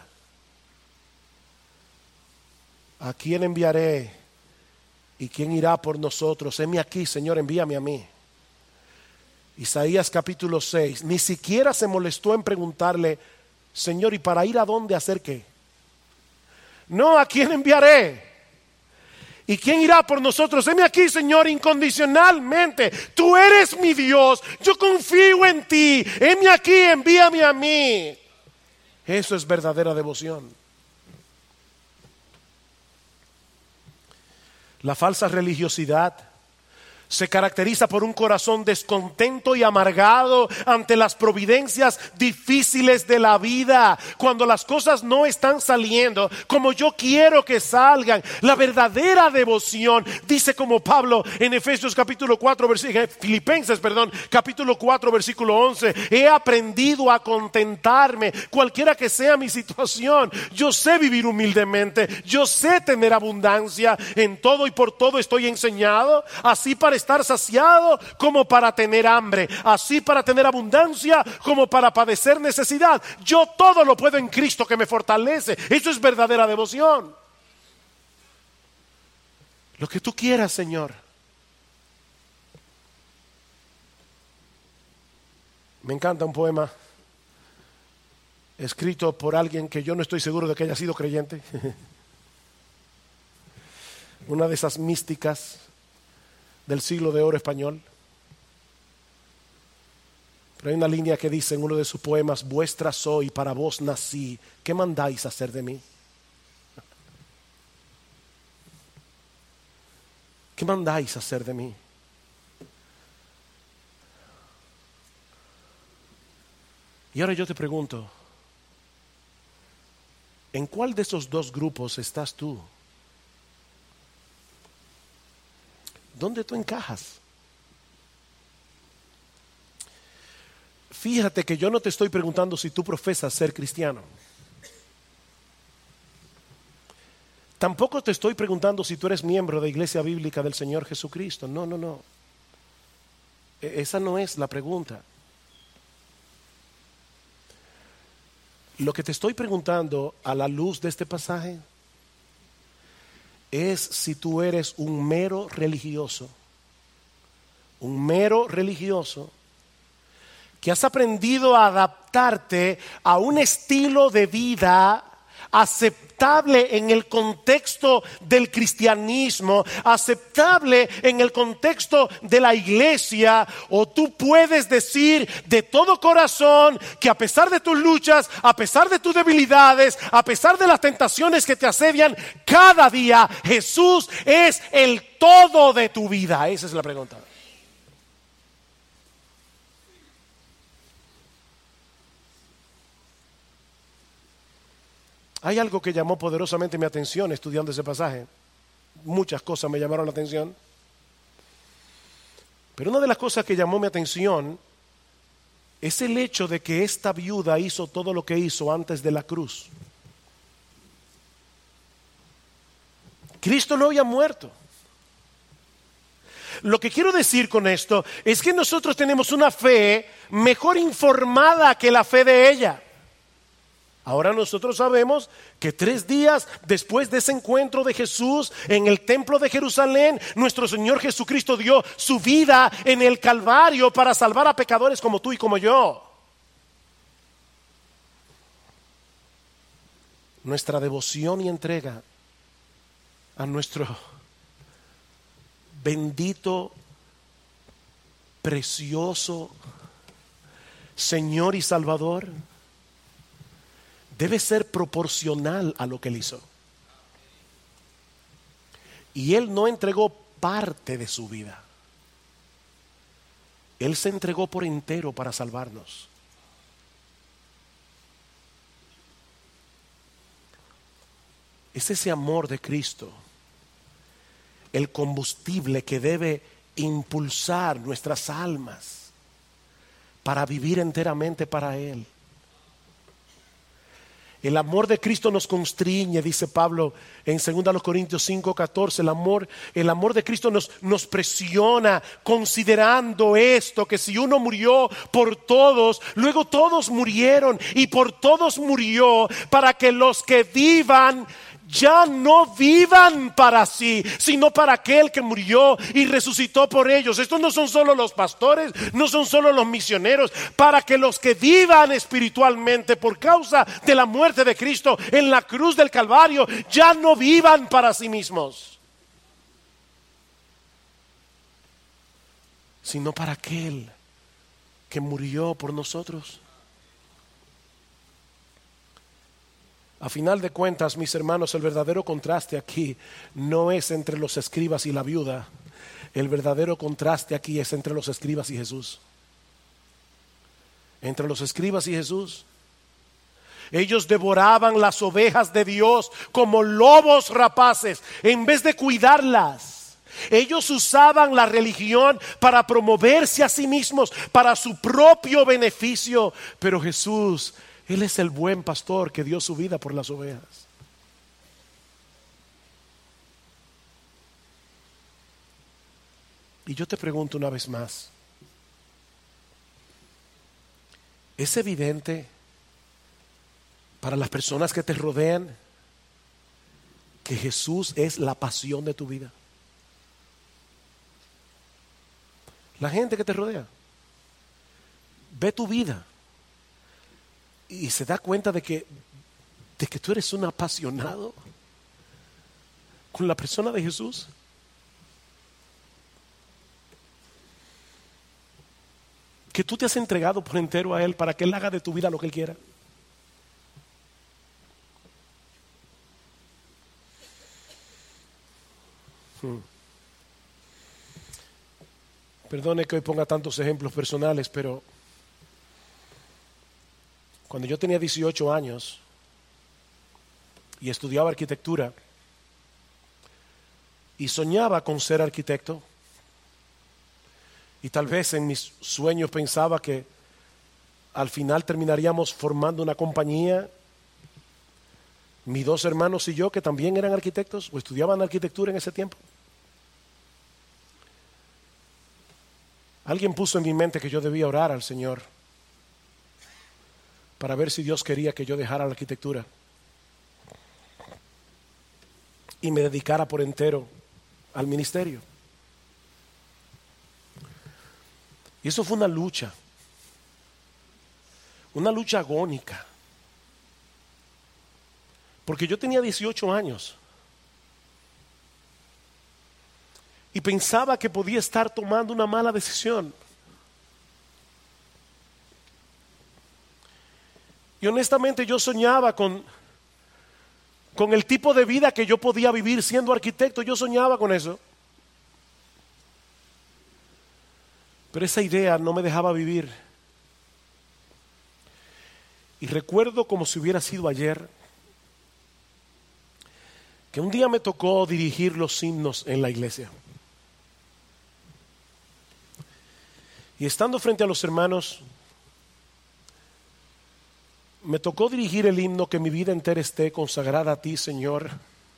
¿A quién enviaré? ¿Y quién irá por nosotros? Heme aquí, Señor, envíame a mí. Isaías capítulo seis. Ni siquiera se molestó en preguntarle, Señor, ¿y para ir a dónde hacer qué? No, ¿a quién enviaré? ¿Y quién irá por nosotros? Heme aquí, Señor, incondicionalmente. Tú eres mi Dios. Yo confío en ti. Heme aquí, envíame a mí. Eso es verdadera devoción. La falsa religiosidad se caracteriza por un corazón descontento y amargado ante las providencias difíciles de la vida. Cuando las cosas no están saliendo como yo quiero que salgan. La verdadera devoción, dice como Pablo en Efesios capítulo cuatro, versículo, Filipenses, perdón, capítulo cuatro, versículo once. He aprendido a contentarme, cualquiera que sea mi situación. Yo sé vivir humildemente, yo sé tener abundancia. En todo y por todo estoy enseñado, así para estar saciado como para tener hambre, así para tener abundancia como para padecer necesidad. Yo todo lo puedo en Cristo que me fortalece. Eso es verdadera devoción. Lo que tú quieras, Señor. Me encanta un poema escrito por alguien que yo no estoy seguro de que haya sido creyente. Una de esas místicas del siglo de oro español. Pero hay una línea que dice en uno de sus poemas: vuestra soy, para vos nací, ¿qué mandáis hacer de mí? ¿Qué mandáis hacer de mí? Y ahora yo te pregunto, ¿en cuál de esos dos grupos estás tú? ¿Dónde tú encajas? Fíjate que yo no te estoy preguntando si tú profesas ser cristiano. Tampoco te estoy preguntando si tú eres miembro de Iglesia Bíblica del Señor Jesucristo. No, no, no. Esa no es la pregunta. Lo que te estoy preguntando a la luz de este pasaje es si tú eres un mero religioso, un mero religioso que has aprendido a adaptarte a un estilo de vida aceptable en el contexto del cristianismo, aceptable en el contexto de la iglesia, o tú puedes decir de todo corazón que a pesar de tus luchas, a pesar de tus debilidades, a pesar de las tentaciones que te asedian cada día, Jesús es el todo de tu vida. Esa es la pregunta. Hay algo que llamó poderosamente mi atención estudiando ese pasaje. Muchas cosas me llamaron la atención. Pero una de las cosas que llamó mi atención es el hecho de que esta viuda hizo todo lo que hizo antes de la cruz. Cristo no había muerto. Lo que quiero decir con esto es que nosotros tenemos una fe mejor informada que la fe de ella. Ahora nosotros sabemos que tres días después de ese encuentro de Jesús en el templo de Jerusalén, nuestro Señor Jesucristo dio su vida en el Calvario para salvar a pecadores como tú y como yo. Nuestra devoción y entrega a nuestro bendito, precioso Señor y Salvador debe ser proporcional a lo que Él hizo. Y Él no entregó parte de su vida. Él se entregó por entero para salvarnos. Es ese amor de Cristo el combustible que debe impulsar nuestras almas para vivir enteramente para Él. El amor de Cristo nos constriñe, dice Pablo en dos Corintios cinco catorce. El amor, el amor de Cristo nos, nos presiona, considerando esto, que si uno murió por todos, luego todos murieron y por todos murió, para que los que vivan ya no vivan para sí, sino para aquel que murió y resucitó por ellos. Estos no son solo los pastores, no son solo los misioneros, para que los que vivan espiritualmente por causa de la muerte de Cristo en la cruz del Calvario, ya no vivan para sí mismos, sino para aquel que murió por nosotros. A final de cuentas, mis hermanos, el verdadero contraste aquí no es entre los escribas y la viuda. El verdadero contraste aquí es entre los escribas y Jesús. Entre los escribas y Jesús. Ellos devoraban las ovejas de Dios como lobos rapaces en vez de cuidarlas. Ellos usaban la religión para promoverse a sí mismos, para su propio beneficio. Pero Jesús, Él es el buen pastor que dio su vida por las ovejas. Y yo te pregunto una vez más, ¿es evidente para las personas que te rodean que Jesús es la pasión de tu vida? La gente que te rodea ve tu vida y se da cuenta de que, de que tú eres un apasionado con la persona de Jesús. Que tú te has entregado por entero a Él para que Él haga de tu vida lo que Él quiera. Hmm. Perdone que hoy ponga tantos ejemplos personales, pero cuando yo tenía dieciocho años y estudiaba arquitectura y soñaba con ser arquitecto, y tal vez en mis sueños pensaba que al final terminaríamos formando una compañía, mis dos hermanos y yo, que también eran arquitectos o estudiaban arquitectura en ese tiempo. Alguien puso en mi mente que yo debía orar al Señor para ver si Dios quería que yo dejara la arquitectura y me dedicara por entero al ministerio. Y eso fue una lucha, una lucha agónica, porque yo tenía dieciocho años y pensaba que podía estar tomando una mala decisión. Y honestamente yo soñaba con, con el tipo de vida que yo podía vivir siendo arquitecto. Yo soñaba con eso. Pero esa idea no me dejaba vivir. Y recuerdo como si hubiera sido ayer, que un día me tocó dirigir los himnos en la iglesia. Y estando frente a los hermanos, me tocó dirigir el himno Que mi vida entera esté consagrada a ti, Señor.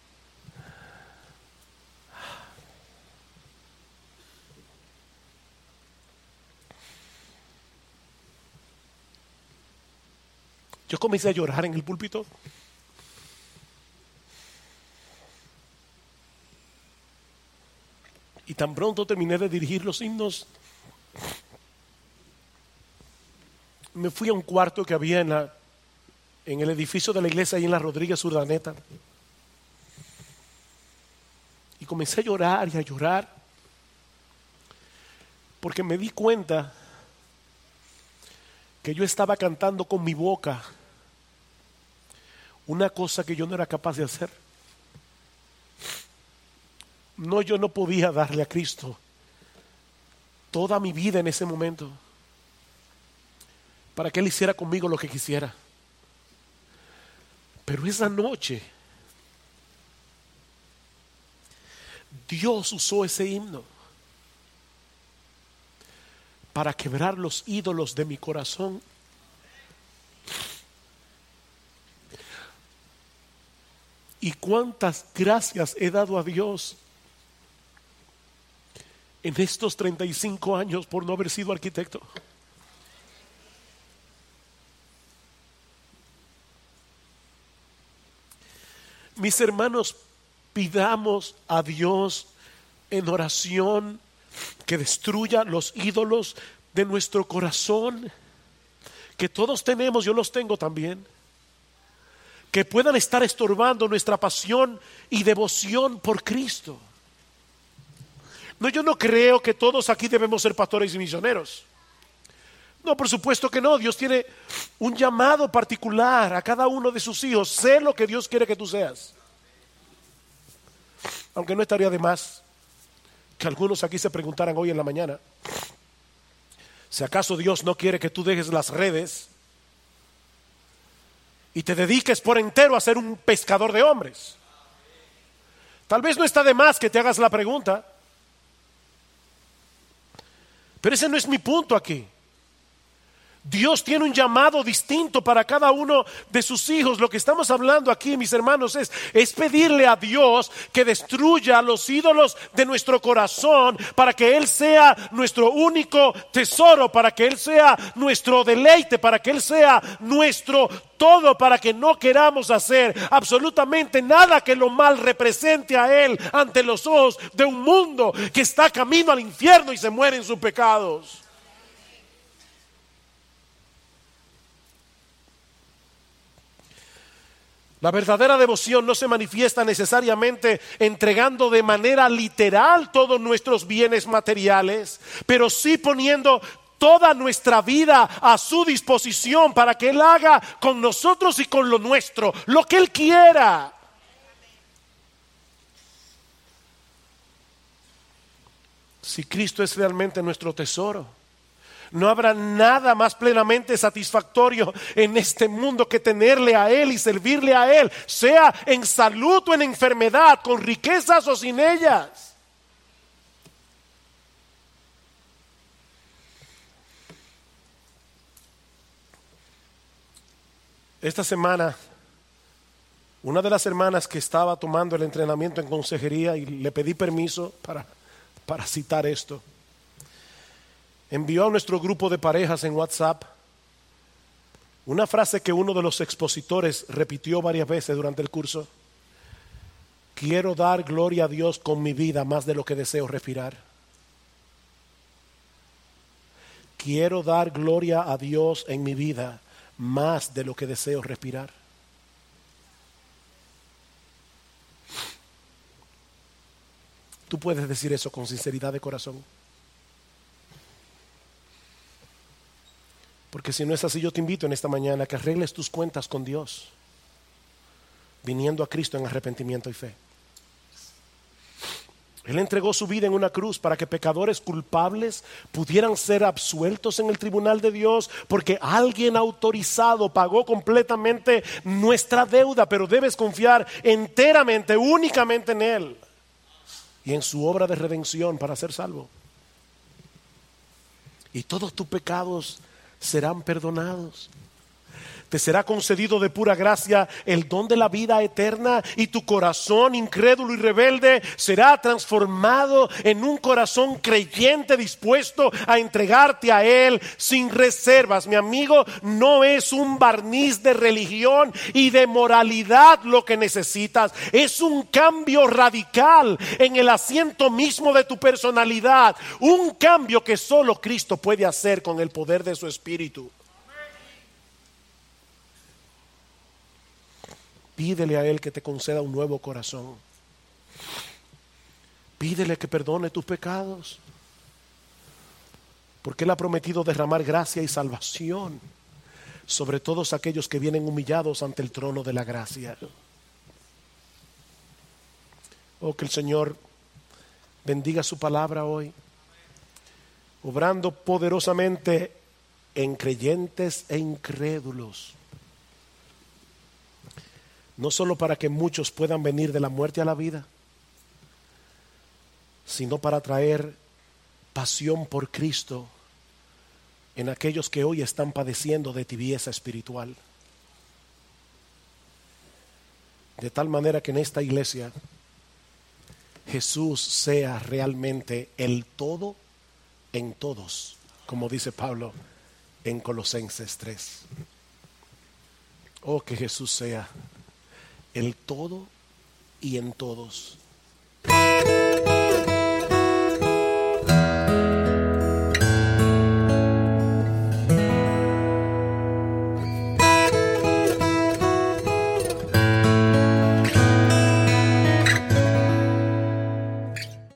Yo comencé a llorar en el púlpito. Y tan pronto terminé de dirigir los himnos, me fui a un cuarto que había en, la, en el edificio de la iglesia, ahí en la Rodríguez Urdaneta. Y comencé a llorar y a llorar, porque me di cuenta que yo estaba cantando con mi boca una cosa que yo no era capaz de hacer. No, yo no podía darle a Cristo toda mi vida en ese momento para que Él hiciera conmigo lo que quisiera. Pero esa noche Dios usó ese himno para quebrar los ídolos de mi corazón, Y cuántas gracias he dado a Dios en estos treinta y cinco años por no haber sido arquitecto. Mis hermanos, pidamos a Dios en oración que destruya los ídolos de nuestro corazón, que todos tenemos, yo los tengo también, que puedan estar estorbando nuestra pasión y devoción por Cristo. No, yo no creo que todos aquí debemos ser pastores y misioneros. No, por supuesto que no. Dios tiene un llamado particular a cada uno de sus hijos. Sé lo que Dios quiere que tú seas. Aunque no estaría de más que algunos aquí se preguntaran hoy en la mañana, si acaso Dios no quiere que tú dejes las redes y te dediques por entero a ser un pescador de hombres. Tal vez no está de más que te hagas la pregunta, pero ese no es mi punto aquí. Dios tiene un llamado distinto para cada uno de sus hijos. Lo que estamos hablando aquí, mis hermanos, es, es pedirle a Dios que destruya los ídolos de nuestro corazón para que Él sea nuestro único tesoro, para que Él sea nuestro deleite, para que Él sea nuestro todo, para que no queramos hacer absolutamente nada que lo mal represente a Él ante los ojos de un mundo que está camino al infierno y se muere en sus pecados. La verdadera devoción no se manifiesta necesariamente entregando de manera literal todos nuestros bienes materiales, pero sí poniendo toda nuestra vida a su disposición para que Él haga con nosotros y con lo nuestro lo que Él quiera. Si Cristo es realmente nuestro tesoro, no habrá nada más plenamente satisfactorio en este mundo que tenerle a Él y servirle a Él, sea en salud o en enfermedad, con riquezas o sin ellas. Esta semana, una de las hermanas que estaba tomando el entrenamiento en consejería, y le pedí permiso para, para citar esto, envió a nuestro grupo de parejas en WhatsApp una frase que uno de los expositores repitió varias veces durante el curso: quiero dar gloria a Dios con mi vida más de lo que deseo respirar. Quiero dar gloria a Dios en mi vida más de lo que deseo respirar. Tú puedes decir eso con sinceridad de corazón. Porque si no es así, yo te invito en esta mañana a que arregles tus cuentas con Dios, viniendo a Cristo en arrepentimiento y fe. Él entregó su vida en una cruz para que pecadores culpables pudieran ser absueltos en el tribunal de Dios, porque alguien autorizado pagó completamente nuestra deuda, pero debes confiar enteramente, únicamente en Él y en su obra de redención para ser salvo. Y todos tus pecados serán perdonados. Te será concedido de pura gracia el don de la vida eterna, y tu corazón incrédulo y rebelde será transformado en un corazón creyente dispuesto a entregarte a Él sin reservas. Mi amigo, no es un barniz de religión y de moralidad lo que necesitas, es un cambio radical en el asiento mismo de tu personalidad, un cambio que solo Cristo puede hacer con el poder de su Espíritu. Pídele a Él que te conceda un nuevo corazón. Pídele que perdone tus pecados, porque Él ha prometido derramar gracia y salvación sobre todos aquellos que vienen humillados ante el trono de la gracia. Oh, que el Señor bendiga su palabra hoy, obrando poderosamente en creyentes e incrédulos. No solo para que muchos puedan venir de la muerte a la vida, sino para traer pasión por Cristo en aquellos que hoy están padeciendo de tibieza espiritual. De tal manera que en esta iglesia Jesús sea realmente el todo en todos, como dice Pablo en Colosenses tres. Oh, que Jesús sea el todo y en todos.